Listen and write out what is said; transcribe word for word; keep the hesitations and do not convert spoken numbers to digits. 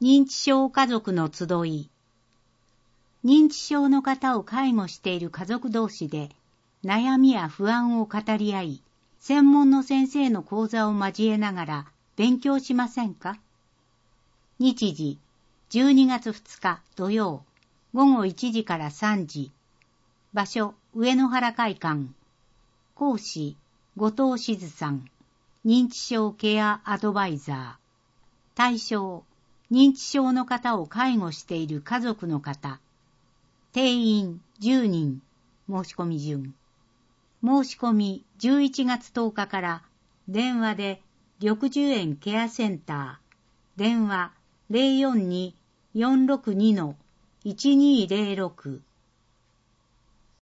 認知症家族の集い。認知症の方を介護している家族同士で悩みや不安を語り合い、専門の先生の講座を交えながら勉強しませんか？日時、じゅうにがつふつか土曜、ごごいちじからさんじ。場所、上野原会館。講師、後藤静さん。認知症ケアアドバイザー。対象、認知症の方を介護している家族の方。定員じゅうにん。申し込み順。申し込みじゅういちがつとおかから電話で緑樹園ケアセンター。電話 ゼロよんに よんろくに いちにーゼロろく